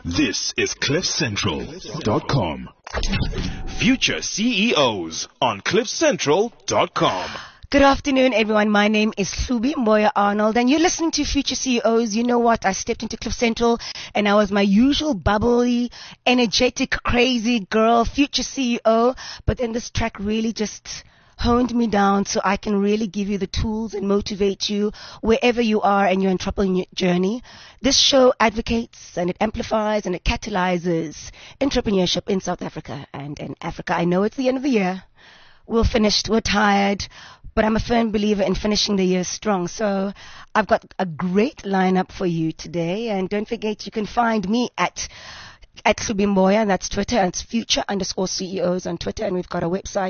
This is CliffCentral.com. Future CEOs on CliffCentral.com. Good afternoon, everyone. My name is Hlubi Mboya Arnold, and you're listening to Future CEOs. You know what? I stepped into Cliff Central, and I was my usual bubbly, energetic, crazy girl, future CEO. But then this track really just honed me down so I can really give you the tools and motivate you wherever you are in your entrepreneurial journey. This show advocates and it amplifies and it catalyzes entrepreneurship in South Africa and in Africa. I know it's the end of the year. We're finished. We're tired. But I'm a firm believer in finishing the year strong. So I've got a great lineup for you today. And don't forget, you can find me at Hlubi Mboya, and that's Twitter, and it's future_CEOs on Twitter, and we've got a website,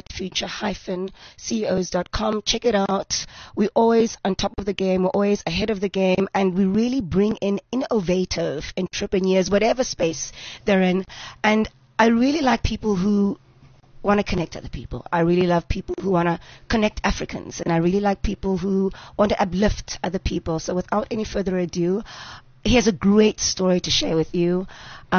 future-CEOs.com. Check it out. We're always on top of the game, we're always ahead of the game, and we really bring in innovative entrepreneurs, whatever space they're in. And I really like people who want to connect other people. I really love people who want to connect Africans, and I really like people who want to uplift other people. So without any further ado, he has a great story to share with you.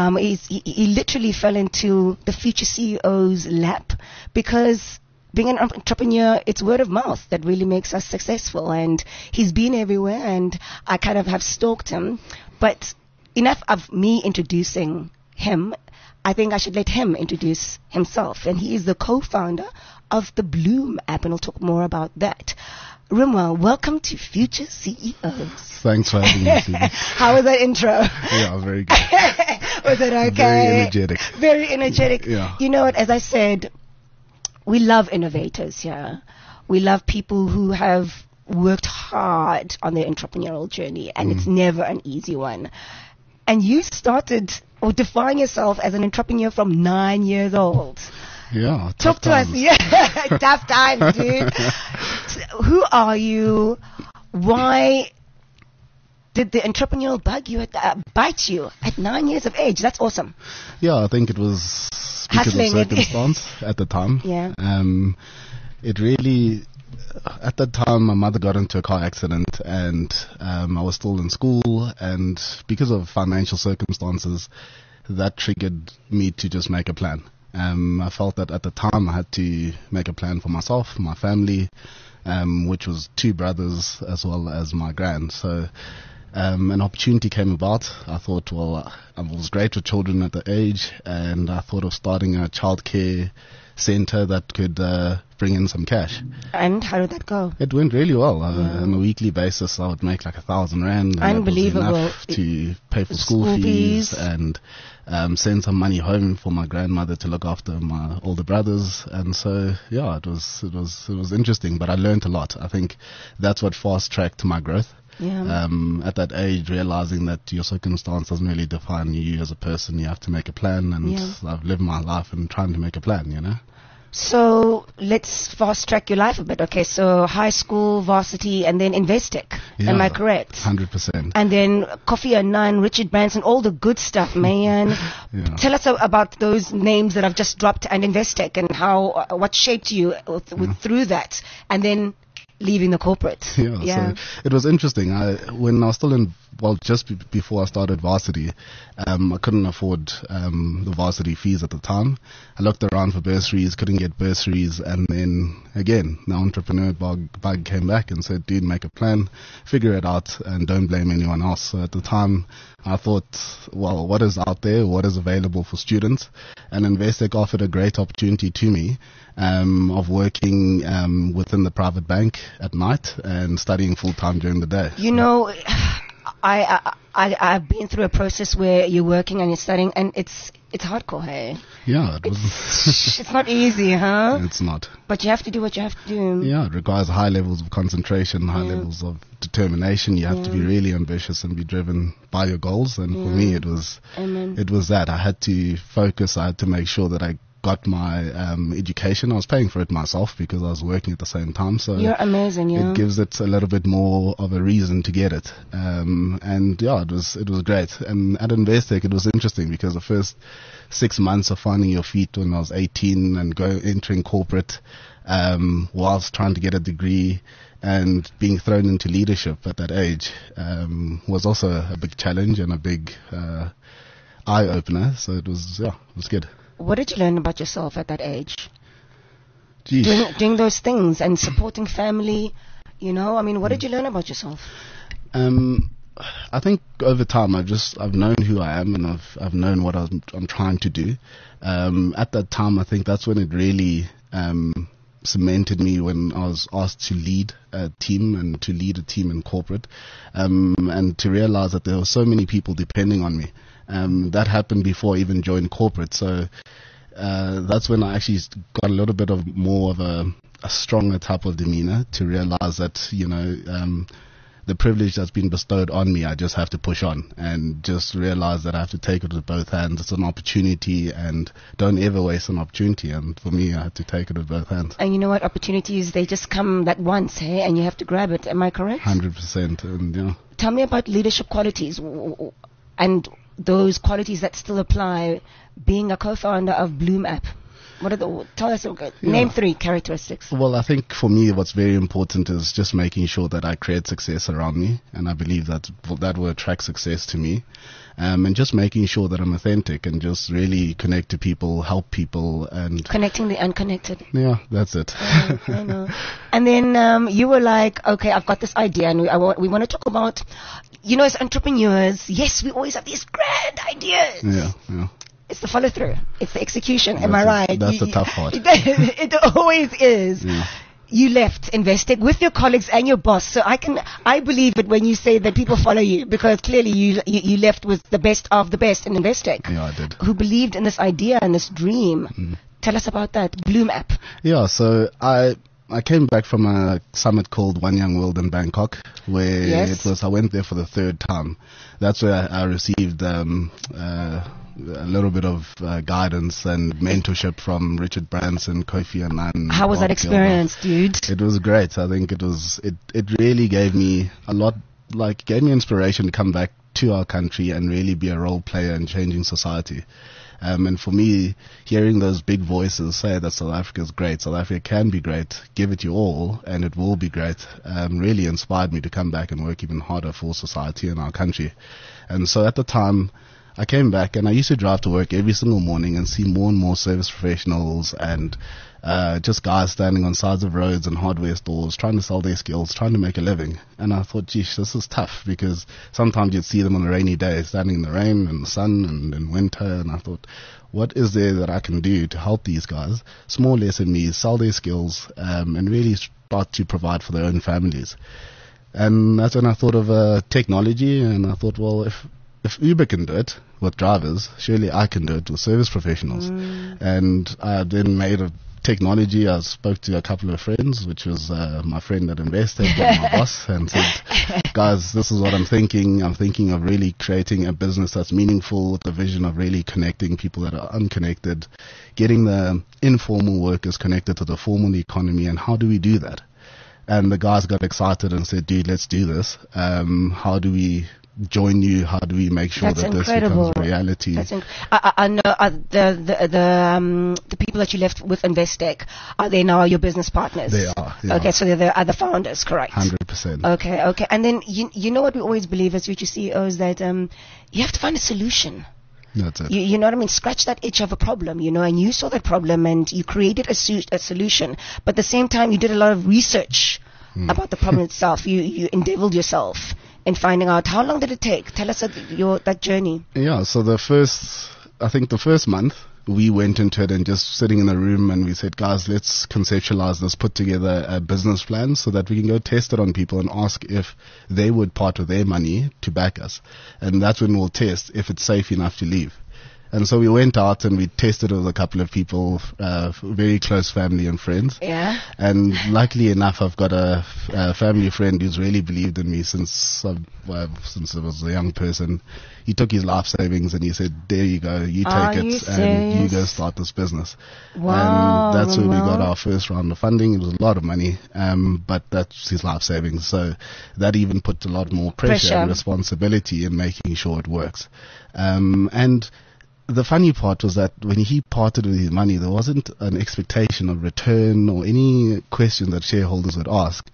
He literally fell into the future CEO's lap because being an entrepreneur, it's word of mouth that really makes us successful. And he's been everywhere, and I kind of have stalked him. But enough of me introducing him. I think I should let him introduce himself. And he is the co-founder of the Bloom app, and we'll talk more about that. Rimwa, welcome to Future CEOs. Thanks for having me, Stevie. How was that intro? Yeah, very good. Was it okay? Very energetic. Very energetic. Yeah. You know what, as I said, we love innovators here. We love people who have worked hard on their entrepreneurial journey, and it's never an easy one. And you started or define yourself as an entrepreneur from 9 years old. Yeah. Talk to us. Yeah, tough times, dude. Who are you? Why did the entrepreneurial bug bite you at 9 years of age? That's awesome. Yeah, I think it was because of circumstance at the time. Yeah. It really, at that time, my mother got into a car accident, and I was still in school, and because of financial circumstances, that triggered me to just make a plan. I felt that at the time I had to make a plan for myself, my family, which was 2 brothers as well as my grand. So an opportunity came about. I thought, well, I was great with children at the age, and I thought of starting a childcare center that could bring in some cash. And how did that go? It went really well. On a weekly basis, I would make like 1,000 rand. Unbelievable. That was enough to pay for school fees and send some money home for my grandmother to look after my older brothers. And so, yeah, it was interesting, but I learned a lot. I think that's what fast-tracked my growth. Yeah. At that age, realizing that your circumstance doesn't really define you as a person. You have to make a plan, and I've lived my life and trying to make a plan, you know. So let's fast track your life a bit. Okay, so high school, varsity, and then Investec. Yeah, am I correct? 100%. And then Kofi Annan, Richard Branson, all the good stuff, man. Yeah. Tell us about those names that I've just dropped and Investec, and how what shaped you through that, and then leaving the corporate. Yeah. So it was interesting. When I was still just before I started varsity, I couldn't afford the varsity fees at the time. I looked around for bursaries, couldn't get bursaries, and then again, the entrepreneur bug came back and said, dude, make a plan, figure it out, and don't blame anyone else. So at the time, I thought, well, what is out there? What is available for students? And Investec offered a great opportunity to me of working within the private bank at night and studying full-time during the day. You know, I've been through a process where you're working and you're studying, and it's hardcore, hey? Yeah, it was. It's not easy, huh? It's not. But you have to do what you have to do. Yeah, it requires high levels of concentration, high levels of determination. You have to be really ambitious and be driven by your goals. And for me, it was that. I had to focus. I had to make sure that I got my education. I was paying for it myself because I was working at the same time. So you're amazing, yeah. It gives it a little bit more of a reason to get it. And yeah, it was great. And at Investec, it was interesting because the first 6 months of finding your feet when I was 18 and entering corporate, whilst trying to get a degree and being thrown into leadership at that age, was also a big challenge and a big eye opener. So it was good. What did you learn about yourself at that age? Geesh. Doing those things and supporting family, what did you learn about yourself? I think over time I've known who I am, and I've known what I'm trying to do. At that time, I think that's when it really cemented me, when I was asked to lead a team and to lead a team in corporate, and to realize that there were so many people depending on me. That happened before I even joined corporate, so that's when I actually got a little bit of more of a stronger type of demeanor, to realize that the privilege that's been bestowed on me, I just have to push on and just realize that I have to take it with both hands. It's an opportunity, and don't ever waste an opportunity. And for me, I had to take it with both hands. And you know what? Opportunities, they just come that once, hey? And you have to grab it. Am I correct? 100%. And Tell me about leadership qualities and those qualities that still apply being a co-founder of Bloom App. Tell us, name 3 characteristics. Well, I think for me, what's very important is just making sure that I create success around me, and I believe that will attract success to me. And just making sure that I'm authentic and just really connect to people, help people, and connecting the unconnected. Yeah, that's it. I know. And then you were like, okay, I've got this idea, and we want to talk about, as entrepreneurs, yes, we always have these grand ideas. Yeah. It's the follow through. It's the execution. Am I right? That's the tough part. It always is. Yeah. You left Investec with your colleagues and your boss. So I believe it when you say that people follow you, because clearly you left with the best of the best in Investec. Yeah, I did. Who believed in this idea and this dream. Tell us about that. Bloom App. Yeah, so I came back from a summit called One Young World in Bangkok, where I went there for the 3rd time. That's where I received a little bit of guidance and mentorship from Richard Branson, Kofi Annan. How was that experience, dude? It was great. I think it really gave me a lot, gave me inspiration to come back to our country and really be a role player in changing society. And for me, hearing those big voices say that South Africa is great, South Africa can be great, give it your all, and it will be great, really inspired me to come back and work even harder for society and our country. And so at the time, I came back, and I used to drive to work every single morning and see more and more service professionals and just guys standing on sides of roads and hardware stores trying to sell their skills, trying to make a living. And I thought, geez, this is tough, because sometimes you'd see them on a rainy day standing in the rain and the sun and in winter. And I thought, what is there that I can do to help these guys, small SMEs, sell their skills, and really start to provide for their own families? And that's when I thought of technology, and I thought, well, if Uber can do it with drivers, surely I can do it with service professionals. And I then made a technology. I spoke to a couple of friends, which was my friend at Investec and my boss, and said, guys, this is what I'm thinking. I'm thinking of really creating a business that's meaningful, with the vision of really connecting people that are unconnected, getting the informal workers connected to the formal economy, and how do we do that? And the guys got excited and said, dude, let's do this. How do we join you? How do we make sure that this becomes reality? I know the people that you left with Investec, are they now your business partners? They are. Okay, so they're the other founders, correct? 100%. Okay. And then you know what we always believe as future CEOs, that you have to find a solution. That's it. You know what I mean? Scratch that itch of a problem, and you saw that problem and you created a solution. But at the same time, you did a lot of research about the problem itself. You endeavored yourself in finding out. How long did it take? Tell us that journey. Yeah, so the first month, we went into it and just sitting in a room, and we said, guys, let's conceptualize this, put together a business plan so that we can go test it on people and ask if they would part with their money to back us. And that's when we'll test if it's safe enough to leave. And so we went out and we tested with a couple of people, very close family and friends. Yeah. And luckily enough, I've got a family friend who's really believed in me since I was a young person. He took his life savings and he said, there you go, you take it and you go start this business. Wow. And that's where we got our first round of funding. It was a lot of money, but that's his life savings. So that even put a lot more pressure and responsibility in making sure it works. And the funny part was that when he parted with his money, there wasn't an expectation of return or any question that shareholders would ask.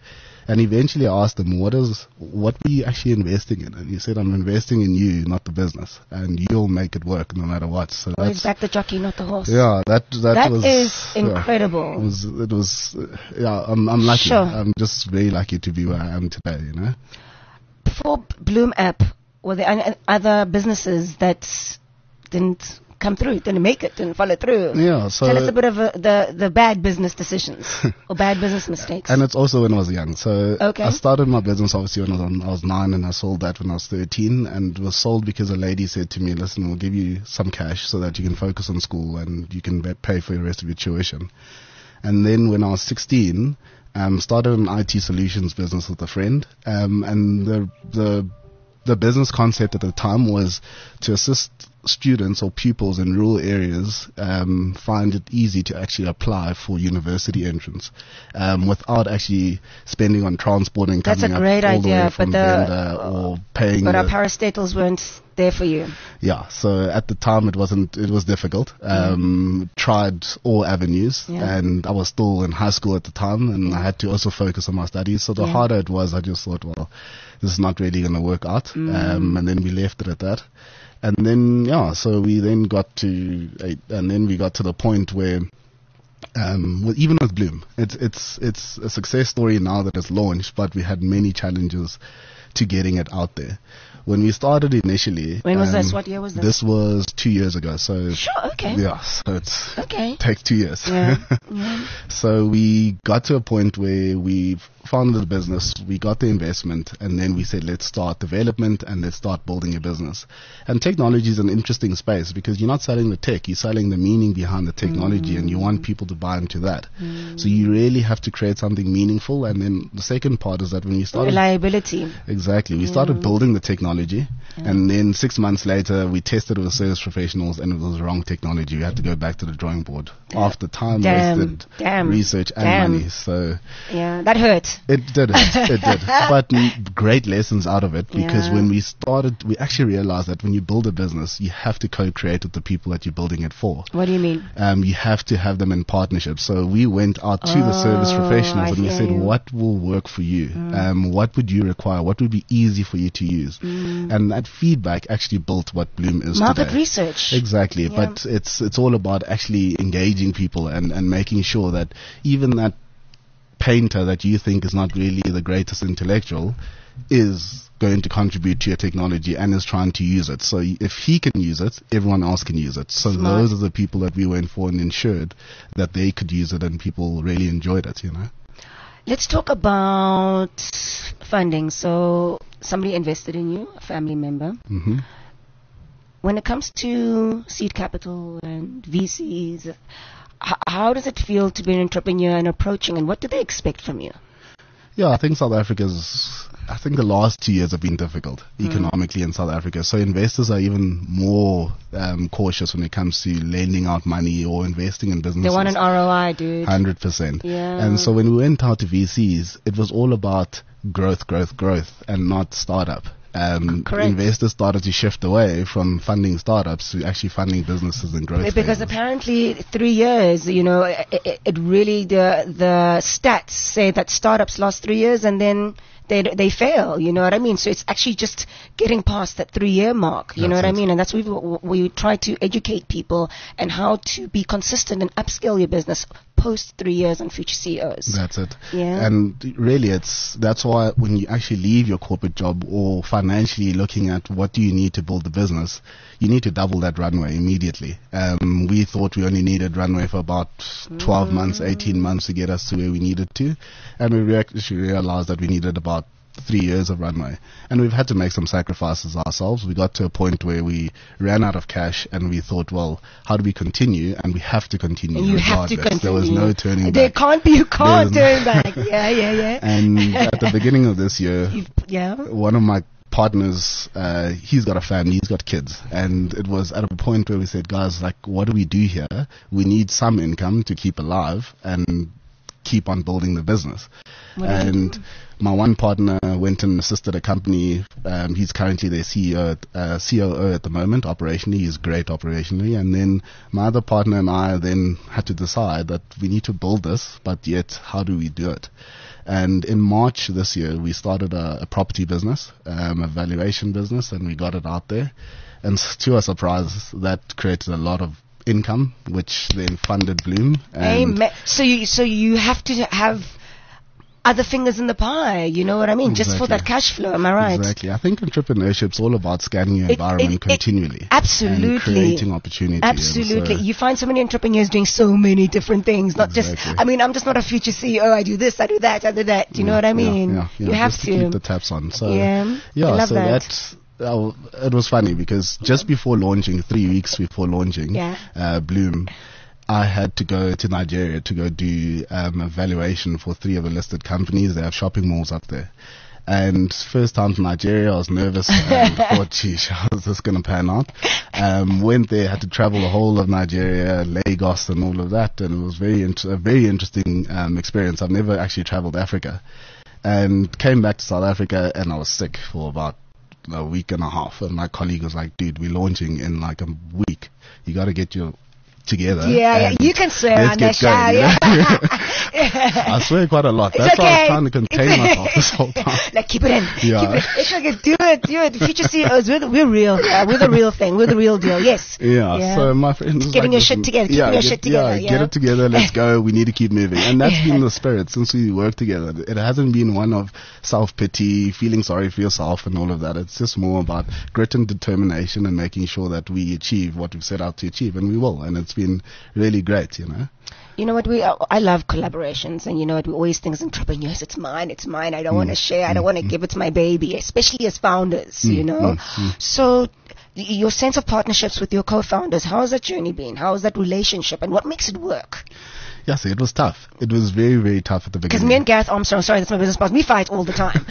And eventually I asked him, what were you actually investing in? And he said, I'm investing in you, not the business, and you'll make it work no matter what. So well, it's back the jockey, not the horse. Yeah, that was, is incredible. It was I'm lucky. Sure. I'm just very lucky to be where I am today, you know. Before Bloom App, were there any other businesses that didn't come through, didn't make it, didn't follow through? Yeah, so tell us a bit of the bad business decisions or bad business mistakes. And it's also when I was young. So okay. I started my business obviously when I was 9, and I sold that when I was 13, and it was sold because a lady said to me, listen, we'll give you some cash so that you can focus on school and you can pay for the rest of your tuition. And then when I was 16, started an IT solutions business with a friend, and the business concept at the time was to assist students or pupils in rural areas find it easy to actually apply for university entrance without actually spending on transport and that's coming a great up all idea, the way from Venda or paying. But our parastatals weren't there for you. Yeah, so at the time it was difficult. Tried all avenues, and I was still in high school at the time, and I had to also focus on my studies. So the harder it was, I just thought, well, this is not really going to work out. And then we left it at that. And then, so we then got to the point where, even with Bloom, it's a success story now that it's launched, but we had many challenges to getting it out there. When we started initially, when was this? What year was this? This was 2 years ago. So sure, okay. Yeah, so takes 2 years. Yeah. So we got to a point where we founded the business, we got the investment, and then we said, let's start development and let's start building a business. And technology is an interesting space because you're not selling the tech, you're selling the meaning behind the technology, and you want people to buy into that. So you really have to create something meaningful. And then the second part is that when you started reliability. Exactly. We started building the technology, and then 6 months later we tested it with service professionals, and it was the wrong technology. We had to go back to the drawing board after time wasted, research and money. So that hurt. It did. But great lessons out of it, because when we started, we actually realized that when you build a business, you have to co-create with the people that you're building it for. What do you mean? You have to have them in partnership. So we went out to the service professionals and we said, what will work for you? What would you require? What would be easy for you to use? And that feedback actually built what Bloom is Market today. research. Exactly. But it's all about actually engaging people and making sure that even that painter that you think is not really the greatest intellectual is going to contribute to your technology and is trying to use it. So if he can use it, everyone else can use it. So those are the people that we went for and ensured that they could use it, and people really enjoyed it, you know. Let's talk about funding. So somebody invested in you, a family member. When it comes to seed capital and VCs, how does it feel to be an entrepreneur and approaching, and what do they expect from you? Yeah, I think the last 2 years have been difficult economically in South Africa. So investors are even more cautious when it comes to lending out money or investing in businesses. They want an ROI, dude. 100%. Yeah. And so when we went out to VCs, it was all about growth, and not startup. Investors started to shift away from funding startups to actually funding businesses and growth. Because apparently 3 years, it really, the stats say that startups last 3 years and then they fail, you know what I mean? So it's actually just getting past that 3-year mark, you know what I mean? And that's we try to educate people and how to be consistent and upscale your business post 3 years on Future CEOs. That's it. Yeah. And really that's why when you actually leave your corporate job or financially looking at what do you need to build the business, you need to double that runway immediately. We thought we only needed runway for about 12 months, 18 months to get us to where we needed to. And we actually realized that we needed about 3 years of runway, and we've had to make some sacrifices ourselves. We got to a point where we ran out of cash, and we thought, well, how do we continue? And we have to continue. And you have to continue. There was no turning back. There can't be. You can't turn back. Yeah. And at the beginning of this year, one of my partners, he's got a family, he's got kids, and it was at a point where we said, guys, like, what do we do here? We need some income to keep alive, and keep on building the business. And my one partner went and assisted a company. He's currently their COO at the moment, operationally. He's great operationally. And then my other partner and I then had to decide that we need to build this, but yet how do we do it? And in March this year, we started a property business, a valuation business, and we got it out there. And to our surprise, that created a lot of income, which then funded Bloom. Amen. So you have to have other fingers in the pie, you know what I mean? Exactly. Just for that cash flow, am I right? Exactly. I think entrepreneurship's all about scanning your environment continually. Absolutely. And creating opportunity. Absolutely. You find so many entrepreneurs doing so many different things, not just, I mean, I'm just not a future CEO. I do this, I do that, I do that. Do you know what I mean? Yeah. You have to keep the taps on. So, I love so that. It was funny because just before launching, 3 weeks before launching, Bloom, I had to go to Nigeria to go do a valuation for 3 of the listed companies. They have shopping malls up there. And first time to Nigeria, I was nervous and thought, geez, how is this going to pan out? Went there, had to travel the whole of Nigeria, Lagos and all of that. And it was a very interesting experience. I've never actually traveled Africa. And came back to South Africa and I was sick for about a week and a half. And my colleague was like, dude, we're launching in like a week. You got to get your together. Yeah, you can swear on that show. I swear quite a lot. That's why I was trying to contain myself this whole time. Like, keep it in. Yeah. Keep it. Do it. Future CEOs, we're real. We're the real thing. We're the real deal. Yes. Yeah. So my friend was getting like, your shit together. Keeping your shit together. Get it together. Let's go. We need to keep moving. And that's been the spirit since we worked together. It hasn't been one of self-pity, feeling sorry for yourself and all of that. It's just more about grit and determination and making sure that we achieve what we've set out to achieve, and we will. And it's been really great, you know. You know what, I love collaborations, and you know what, we always think as entrepreneurs, it's mine, I don't want to share, I don't want to give it to my baby, especially as founders, you know. So your sense of partnerships with your co-founders, how has that journey been? How is that relationship, and what makes it work? Yes, it was tough. It was very, very tough at the beginning. Because me and Gareth Armstrong, sorry, that's my business partner, we fight all the time.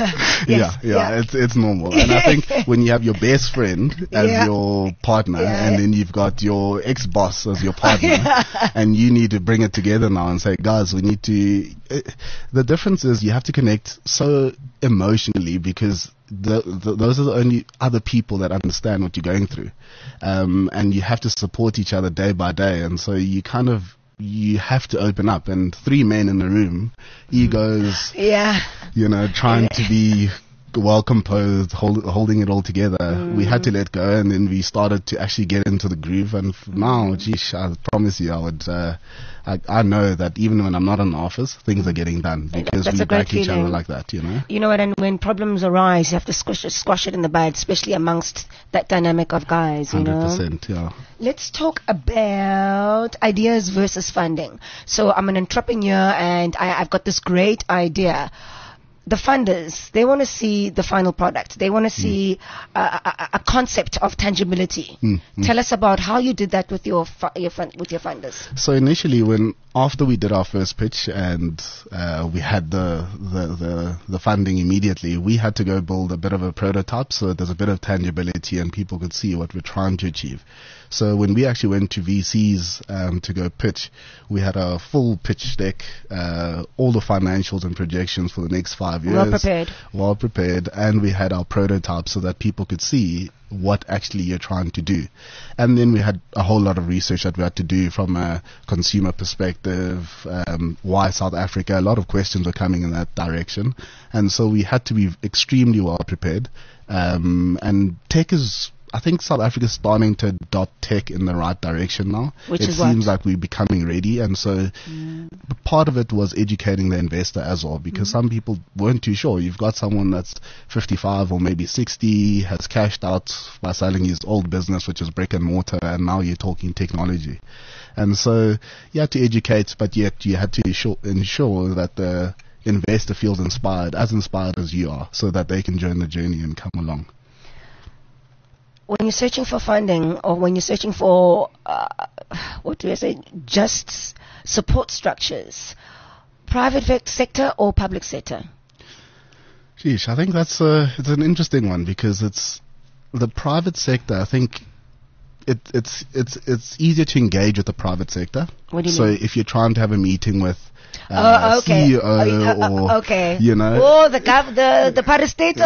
It's normal. And I think when you have your best friend as your partner, and then you've got your ex-boss as your partner, and you need to bring it together now and say, guys, we need to... the difference is you have to connect so emotionally because those are the only other people that understand what you're going through. And you have to support each other day by day. And so you have to open up, and 3 men in the room, egos, trying to be well composed, holding it all together. We had to let go, and then we started to actually get into the groove. And now, geez, I promise you, I know that even when I'm not in the office, things are getting done because we back each other like that, you know. You know what? And when problems arise, you have to squash it in the bud, especially amongst that dynamic of guys. You 100%, know. Let's talk about ideas versus funding. So I'm an entrepreneur, and I've got this great idea. The funders, they want to see the final product. They want to see a concept of tangibility. Tell us about how you did that with your funders. So initially, after we did our first pitch and we had the funding immediately, we had to go build a bit of a prototype so there's a bit of tangibility and people could see what we're trying to achieve. So when we actually went to VCs to go pitch, we had a full pitch deck, all the financials and projections for the next 5 years. Well prepared. And we had our prototype so that people could see what actually you're trying to do. And then we had a whole lot of research that we had to do from a consumer perspective, why South Africa, a lot of questions were coming in that direction. And so we had to be extremely well prepared. And tech is... I think South Africa is starting to adopt tech in the right direction now. It seems like we're becoming ready. And so part of it was educating the investor as well, because some people weren't too sure. You've got someone that's 55 or maybe 60, has cashed out by selling his old business, which is brick and mortar, and now you're talking technology. And so you had to educate, but yet you had to ensure that the investor feels inspired as you are, so that they can join the journey and come along. When you're searching for funding, or when you're searching for, just support structures, private sector or public sector? Sheesh, I think it's an interesting one, because it's the private sector. I think it's easier to engage with the private sector. What do you so mean? if you're trying to have a meeting with Okay. CEO or okay. you know, the parastatals.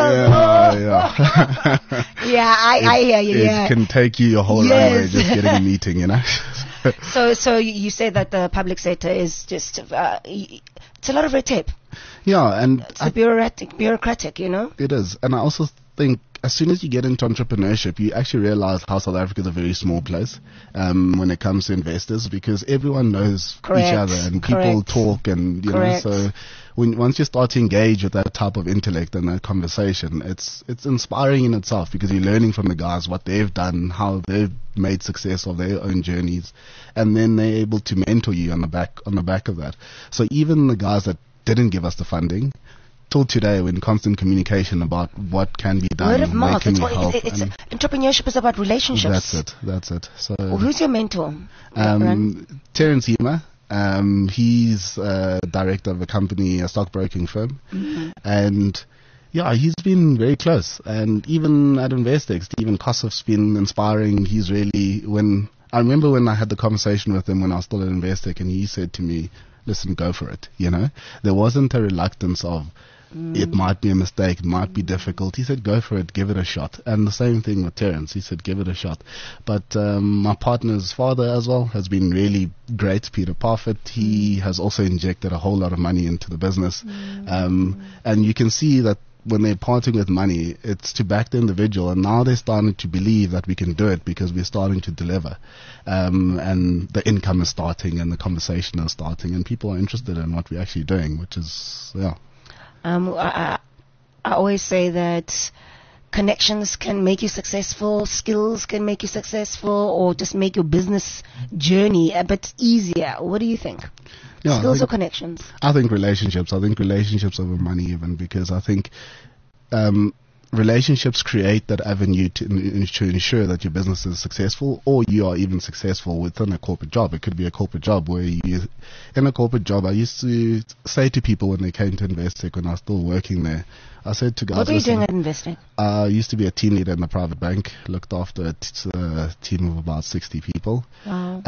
Yeah, I hear you. Yeah. It can take you your whole runway just getting a meeting, you know. So you say that the public sector is just it's a lot of red tape. Yeah, and It's bureaucratic, you know. It is, and I also think as soon as you get into entrepreneurship, you actually realize how South Africa is a very small place when it comes to investors, because everyone knows each other and people talk, and you know. So once you start to engage with that type of intellect and that conversation, it's inspiring in itself, because you're learning from the guys what they've done, how they've made success of their own journeys, and then they're able to mentor you on the back of that. So even the guys that didn't give us the funding, till today we're in constant communication about what can be done. Word of mouth. Entrepreneurship is about relationships. That's it. So who's your mentor? Terence Hema. He's director of a company, a stockbroking firm, and yeah, he's been very close. And even at Investex, Stephen Kossoff's been inspiring. He's really, I remember when I had the conversation with him when I was still at Investex, and he said to me, listen, go for it. You know, there wasn't a reluctance of it might be a mistake, it might be difficult. He said, go for it, give it a shot. And the same thing with Terence. He said, give it a shot. But my partner's father as well has been really great, Peter Parfitt. He has also injected a whole lot of money into the business. And you can see that when they're parting with money, it's to back the individual, and now they're starting to believe that we can do it because we're starting to deliver, and the income is starting and the conversation is starting, and people are interested in what we're actually doing, which is I always say that connections can make you successful, skills can make you successful, or just make your business journey a bit easier. What do you think? Yeah, skills or connections? I think relationships. I think relationships over money, even, because I think relationships create that avenue to ensure that your business is successful, or you are even successful within a corporate job. It could be a corporate job where in a corporate job, I used to say to people when they came to Investec, when I was still working there, I said to guys, what were you doing at Investec? I used to be a team leader in the private bank, looked after a team of about 60 people. Wow.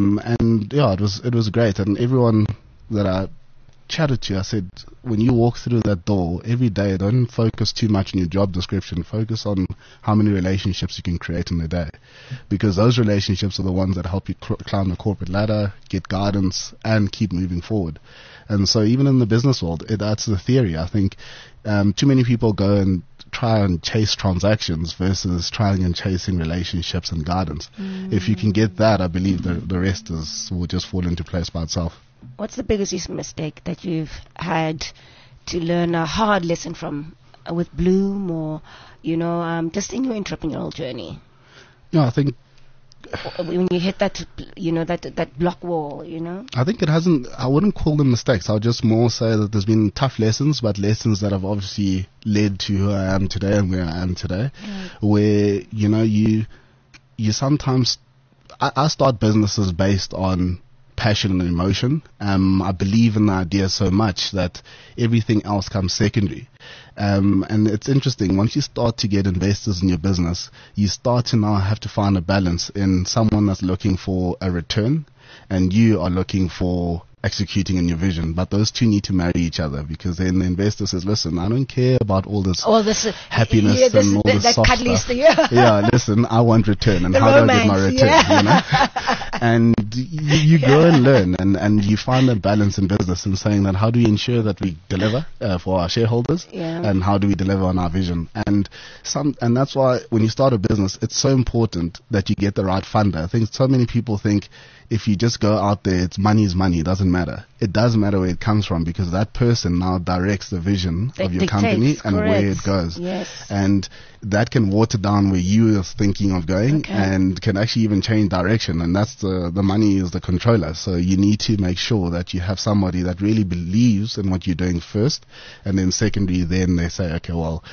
And yeah, it was great. And everyone that I chatted to, I said, when you walk through that door every day, don't focus too much on your job description. Focus on how many relationships you can create in a day, because those relationships are the ones that help you climb the corporate ladder, get guidance, and keep moving forward. And so even in the business world, that's the theory. I think too many people go and try and chase transactions versus trying and chasing relationships and guidance. If you can get that, I believe the rest will just fall into place by itself. What's the biggest mistake that you've had to learn a hard lesson from with Bloom, or just in your entrepreneurial journey? Yeah, I think when you hit that, that block wall, I think I wouldn't call them mistakes. I'll just more say that there's been tough lessons, but lessons that have obviously led to who I am today and where I am today. Where, you sometimes, I start businesses based on passion and emotion. I believe in the idea so much that everything else comes secondary. And it's interesting, once you start to get investors in your business, you start to now have to find a balance in someone that's looking for a return and you are looking for executing in your vision. But those two need to marry each other, because then the investor says, listen, I don't care about all this happiness and all this soft stuff. Yeah, listen, I want return, and how do I get my return? And you grow and learn, and you find a balance in business in saying that how do we ensure that we deliver for our shareholders, and how do we deliver on our vision. And that's why when you start a business, it's so important that you get the right funder. I think so many people think if you just go out there, it's money is money. It doesn't matter. It does matter where it comes from, because that person now directs the vision of your company and where it goes. Yes. And that can water down where you are thinking of going, and can actually even change direction. And that's the money is the controller. So you need to make sure that you have somebody that really believes in what you're doing first, and then secondary, then they say, okay, well,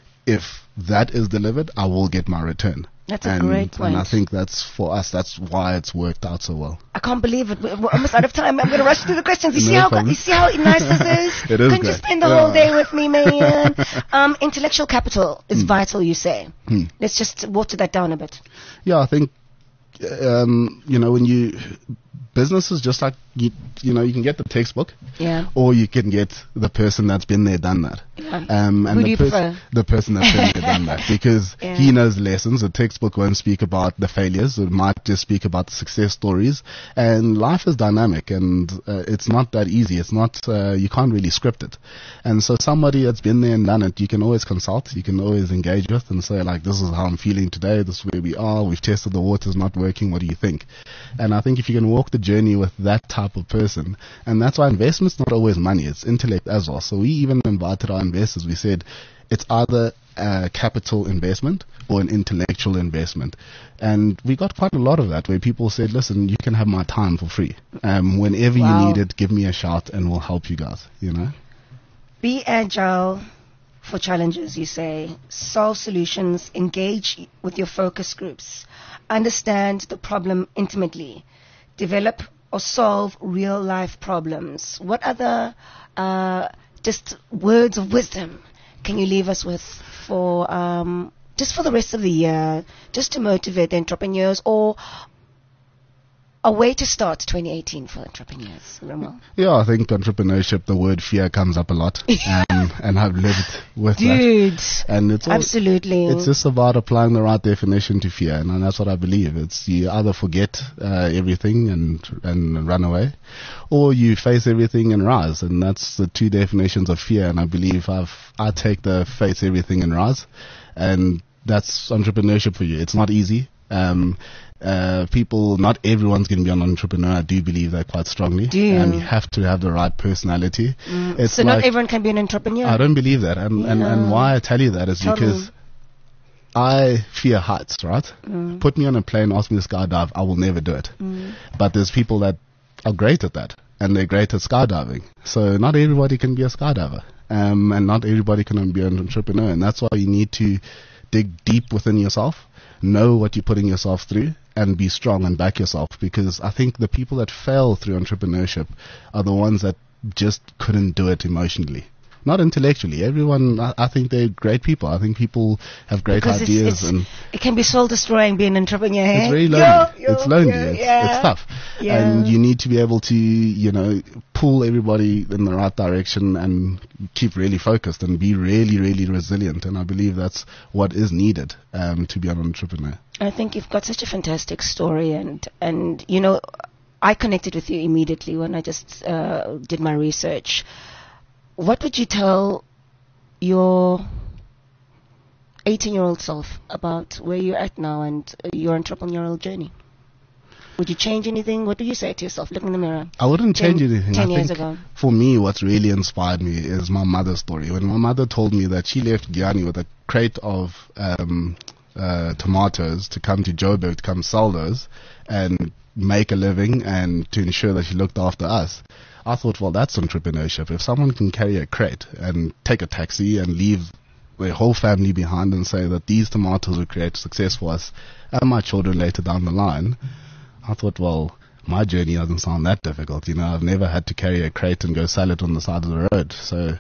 if that is delivered, I will get my return. That's a great point. And I think that's, for us, that's why it's worked out so well. I can't believe it. We're almost out of time. I'm going to rush through the questions. You see how nice this is? It is Couldn't you spend the whole day with me, man? Intellectual capital is vital, you say. Let's just water that down a bit. Yeah, I think when business is just like, you can get the textbook, Yeah. or you can get the person that's been there, done that. Yeah. And Who do you prefer? the person that's been there, done that, because Yeah. he knows lessons. The textbook won't speak about the failures; it might just speak about the success stories. And life is dynamic, and it's not that easy. It's not you can't really script it. And so somebody that's been there and done it, you can always consult, you can always engage with, and say like, this is how I'm feeling today. This is where we are. We've tested the waters, not working. What do you think? And I think if you can walk the journey with that type of person, and that's why investment's not always money, it's intellect as well. So we even invited our investors. We said it's either a capital investment or an intellectual investment, and we got quite a lot of that, where people said, listen, you can have my time for free, whenever Wow. you need it, give me a shout and we'll help you guys. Be agile for challenges, you say. Solve solutions. Engage with your focus groups. Understand the problem intimately. Develop or solve real life problems. What other just words of wisdom can you leave us with for just for the rest of the year, just to motivate the entrepreneurs, or a way to start 2018 for entrepreneurs? Romuald? Yeah, I think entrepreneurship, the word fear comes up a lot, and I've lived with Dude, that. And it's absolutely. It's just about applying the right definition to fear, and that's what I believe. It's you either forget everything and run away, or you face everything and rise, and that's the two definitions of fear. And I believe I take the face everything and rise, and that's entrepreneurship for you. It's not easy. Not everyone's going to be an entrepreneur. I do believe that quite strongly. You have to have the right personality. So not everyone can be an entrepreneur? I don't believe that. And why I tell you that is because I fear heights, right? Put me on a plane, ask me to skydive, I will never do it. But there's people that are great at that, and they're great at skydiving. So not everybody can be a skydiver. And not everybody can be an entrepreneur. And that's why you need to dig deep within yourself, know what you're putting yourself through, and be strong and back yourself. Because I think the people that fail through entrepreneurship are the ones that just couldn't do it emotionally, not intellectually. Everyone, I think they're great people. I think people have great ideas, and it can be soul destroying being an entrepreneur. It's very lonely. It's lonely. It's tough, Yeah. and you need to be able to, pull everybody in the right direction and keep really focused and be really, really resilient. And I believe that's what is needed to be an entrepreneur. I think you've got such a fantastic story, and I connected with you immediately when I just did my research. What would you tell your 18-year-old self about where you're at now and your entrepreneurial journey? Would you change anything? What do you say to yourself? Look in the mirror. I wouldn't change anything. 10 I years think ago. For me, what's really inspired me is my mother's story. When my mother told me that she left Giyani with a crate of tomatoes to come to Joburg to come sell those and make a living and to ensure that she looked after us, I thought, well, that's entrepreneurship. If someone can carry a crate and take a taxi and leave their whole family behind and say that these tomatoes will create success for us and my children later down the line, I thought, well, my journey doesn't sound that difficult. I've never had to carry a crate and go sell it on the side of the road. So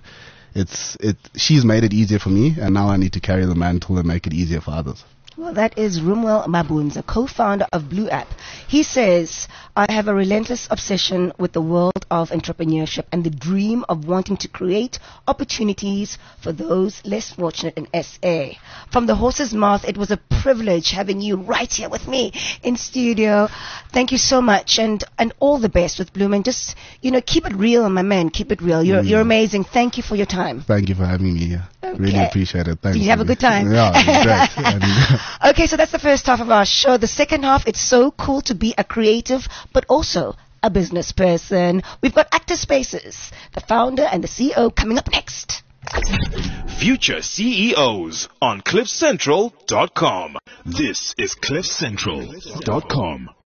she's made it easier for me, and now I need to carry the mantle and make it easier for others. Well, that is Romuald Mabunza, co-founder of Blue App. He says, I have a relentless obsession with the world of entrepreneurship and the dream of wanting to create opportunities for those less fortunate in SA. From the horse's mouth, it was a privilege having you right here with me in studio. Thank you so much, and all the best with Bloom. And just, keep it real, my man. Keep it real. You're amazing. Thank you for your time. Thank you for having me here. Okay. Really appreciate it. Thanks. Did you have a good time? Yeah, it was great. And Okay, so that's the first half of our show. The second half, it's so cool to be a creative, but also a business person. We've got Active Spaces, the founder and the CEO, coming up next. Future CEOs on CliffCentral.com. This is CliffCentral.com.